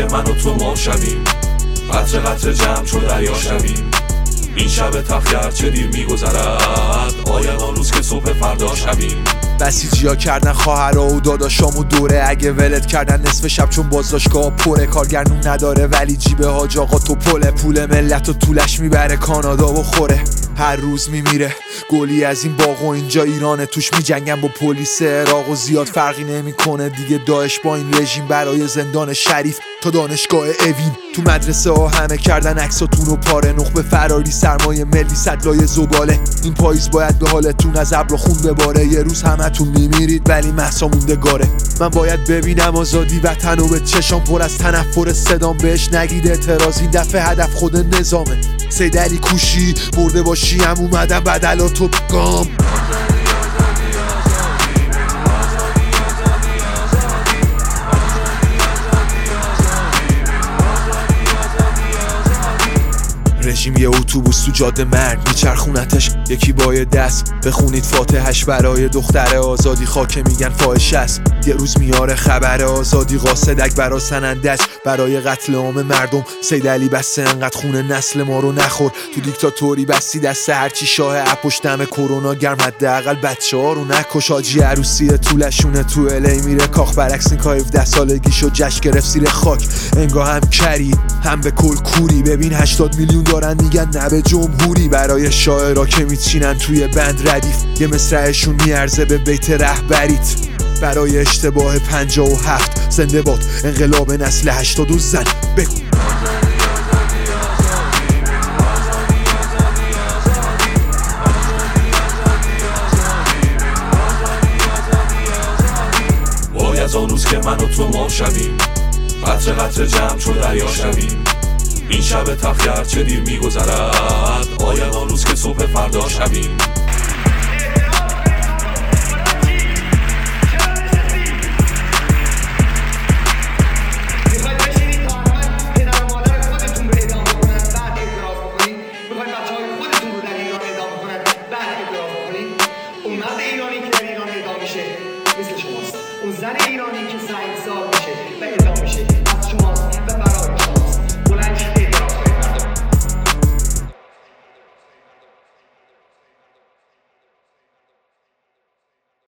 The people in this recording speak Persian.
که من و تو ما شویم، قطره قطره جمع چون دریا شویم. این شب تخیر چه دیر میگذرد، آید آن روز که صبح فردا شویم. بسیجیا کردن خواهرها و داداشامو دوره، اگه ولت کردن نصف شب چون بازداشتگاه پره. کارگرنون نداره ولی جیب حاج آقا تو پول ملت و طولش میبره کانادا و خوره. هر روز میمیره گلی از این باغ و اینجا ایرانه، توش میجنگن با پلیس عراق و زیاد فرقی نمیکنه دیگه داعش با این رژیم. برای زندان شریف تا دانشگاه اوین، تو مدرسه ها همه کردن عکساتون و پاره. نخبه فراری سرمایه ملی صدلای زباله، این پاییز باید به حالتون از ابر و خون بباره. یه روز همتون میمیرید ولی مهسا موندگاره. من باید ببینم آزادی وطن و به چشام پر از تنفر صدام بهش نگید اعتراض. این دفعه هدف خود نظامه. سید علی کوشی مرده باشی هم اومدم بدلاتو بگم. رژیم یه اتوبوس تو جاده مرگ میچرخونتش، یکی با یه دست بخونید فاتحش برای دختر آزادی. خاکه میگن فاحشه است، یه روز میاره خبر آزادی. قاصدک برا سنندش برای قتل عام مردم. سید علی بسته انقدر خونه نسل ما رو نخور. تو دیکتاتوری بستی دست هرچی شاه اپوش دم کرونا گرم، حداقل بچه ها رو نکش. حاجی عروسی طولشونه تو الی میره کاخ، برعکس این که 17 سالگیشو جشن گرفت زیر خاک. انگار هم کری هم به کل کوری. ببین 80 میلیون دارن میگن نه به جمهوری. برای شاعرها که میچینن توی بند ردیف، یه مصرعشون میارزه به بیت رهبریت. برای اشتباه 57 زنده باد انقلاب نسل 80 زن بگو. باید آن روز که من و تو ما شویم، قطره قطره جمع چون دریا شویم. این شب تخیر چه دیر میگذرد، آید آن روز که صبح فردا شویم. مثل شماست اون زن ایرانی که سنگسار میشه و اعدام میشه. از شما